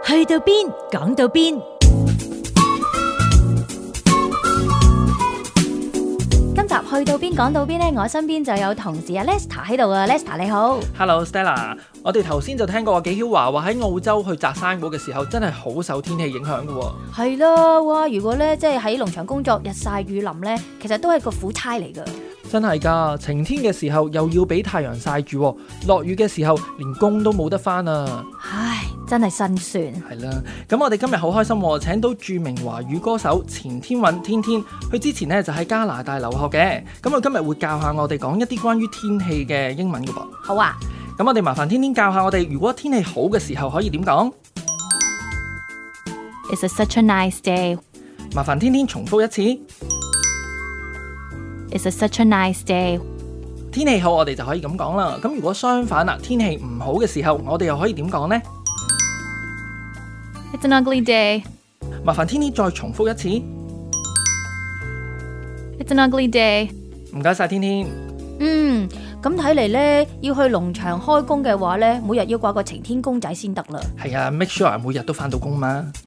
去到邊講到邊。今集去到邊講到邊呢？我身邊就有同事阿 Lester 喺度啊。 Lester 你好。 Hello Stella， 我哋頭先就聽過紀曉華話喺澳洲去摘生果嘅時候真係好受天氣影響嘅喎。 係啦，哇！如果咧即係喺農場工作日曬雨淋咧，其實都係個苦差嚟噶。 真係㗎，晴天嘅時候又要俾太陽曬住，落雨嘅時候連工都冇得返啊！ 唉，真係辛酸。 係啦，咁我哋今日好開心，請到著名華語歌手錢天韻天天，佢之前呢就喺加拿大留學嘅，咁佢今日會教下我哋講一啲關於天氣嘅英文㗎噃。 好啊， 咁我哋麻煩天天教下我哋，如果天氣好嘅時候可以點講？ It's such a nice day。 麻煩天天重複一次。 It's such a nice day。 天氣好我哋就可以咁講啦，咁如果相反啦，天氣唔好嘅時候，我哋又可以點講呢？ It's an ugly day。 麻煩天天再重複一次。 It's an ugly day。 唔該晒天天。 咁睇嚟咧，要去農場開工嘅話咧，每日要掛個晴天公仔先得啦。 係啊，make sure 每日都返到工嘛。